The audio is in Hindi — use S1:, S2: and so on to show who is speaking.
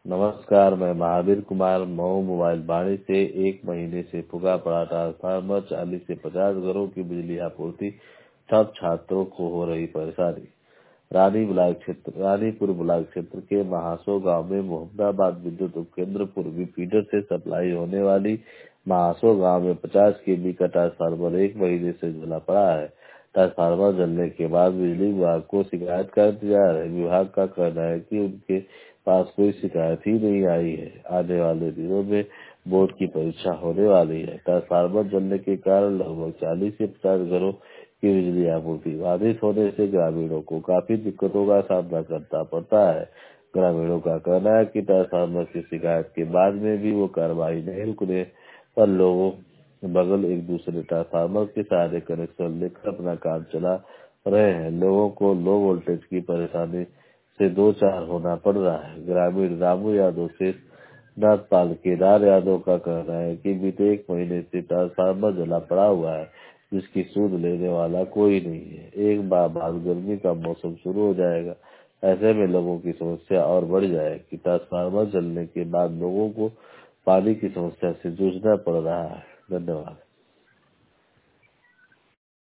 S1: नमस्कार, मैं महावीर कुमार मऊ मोबाइल बाड़ी से 1 महीने से फूका पड़ा ट्रांसफार्मर 40 से 50 घरों की बिजली आपूर्ति ठप, छात्रों को हो रही परेशानी। रानीपुर ब्लॉक क्षेत्र के महासो गांव में मोहम्मदाबाद विद्युत उपकेंद्र पूर्वी फीडर से सप्लाई होने वाली महासो गांव में 50 केवी का ट्रांसफार्मर 1 महीने से जला पड़ा है। ट्रांसफार्मर जलने के बाद बिजली विभाग को शिकायत का इंतजार है। विभाग का कहना है कि उनके पास कोई शिकायत ही नहीं आई है। आने वाले दिनों में बोर्ड की परीक्षा होने वाली है। ट्रांसफार्मर जलने के कारण लगभग 40 से 50 घरों की बिजली आपूर्ति बाधित होने से ग्रामीणों को काफी दिक्कतों का सामना करना पड़ता है। ग्रामीणों का कहना है कि ट्रांसफार्मर की शिकायत के बाद में भी वो कार्रवाई नहीं रुकने पर लोगों बगल एक दूसरे ट्रांसफार्मर के सहारे कनेक्शन लेकर अपना काम चला रहे हैं। लोगों को लो वोल्टेज की परेशानी से दो चार होना पड़ रहा है। ग्रामीण रामू यादव से नाथपाल केदार यादव का कहना है कि बीते 1 महीने से ट्रांसफार्मर जला पड़ा हुआ है, जिसकी सूद लेने वाला कोई नहीं है। एक बार बाद गर्मी का मौसम शुरू हो जाएगा, ऐसे में लोगों की समस्या और बढ़ जाएगी। ट्रांसफार्मर जलने के बाद लोगों को पानी की समस्या से जूझना पड़ रहा है। धन्यवाद।